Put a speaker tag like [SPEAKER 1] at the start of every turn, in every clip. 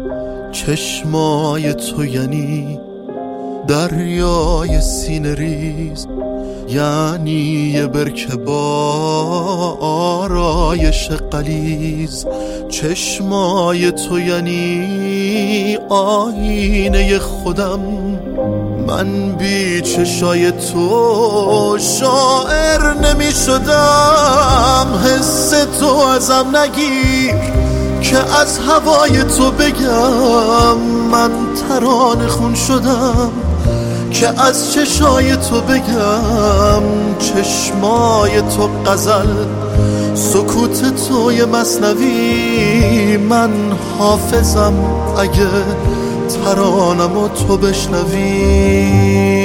[SPEAKER 1] چشمای تو یعنی دریای سینه ریز، یعنی یه برکه با آرایش غلیظ. چشمای تو یعنی آینه خودم، من بی چشای تو شاعر نمی شدم. حس تو ازم نگیر که از هوای تو بگم، من ترانه خون شدم که از چشای تو بگم. چشمای تو غزل، سکوت تو یه مثنوی، من حافظم اگه ترانمو تو بشنوی.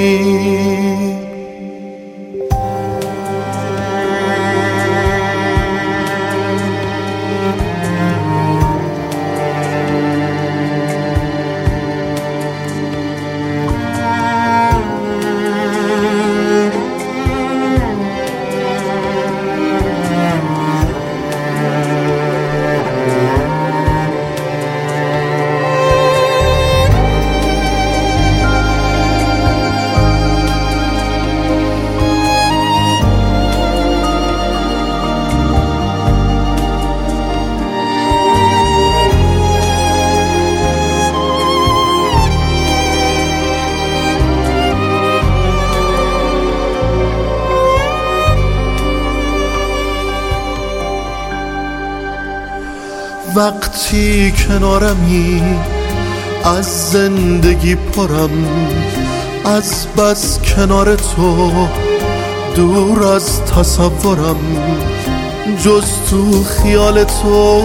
[SPEAKER 1] وقتی کنارمی از زندگی پرم، از بس کنار تو دور از تصورم. جز تو خیال تو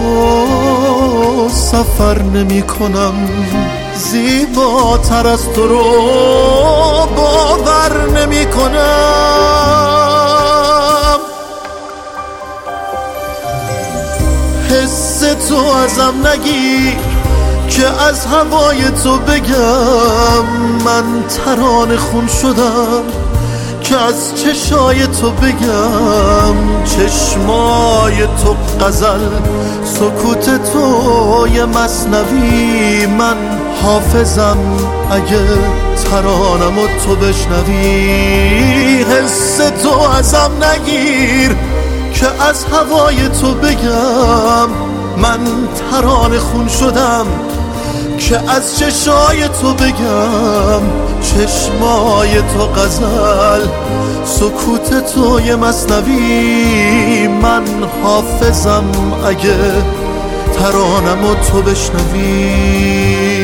[SPEAKER 1] سفر نمی کنم، زیباتر از تو رو باور نمی کنم. حس تو ازم نگیر که از هوای تو بگم، من ترانه خون شدم که از چشای تو بگم. چشمای تو غزل، سکوت تو یه مثنوی، من حافظم اگه ترانمو تو بشنوی. حس تو ازم نگیر که از هوای تو بگم، من ترانه خون شدم که از چشای تو بگم. چشمای تو غزل، سکوت تو یه مثنوی، من حافظم اگه ترانمو تو بشنوی.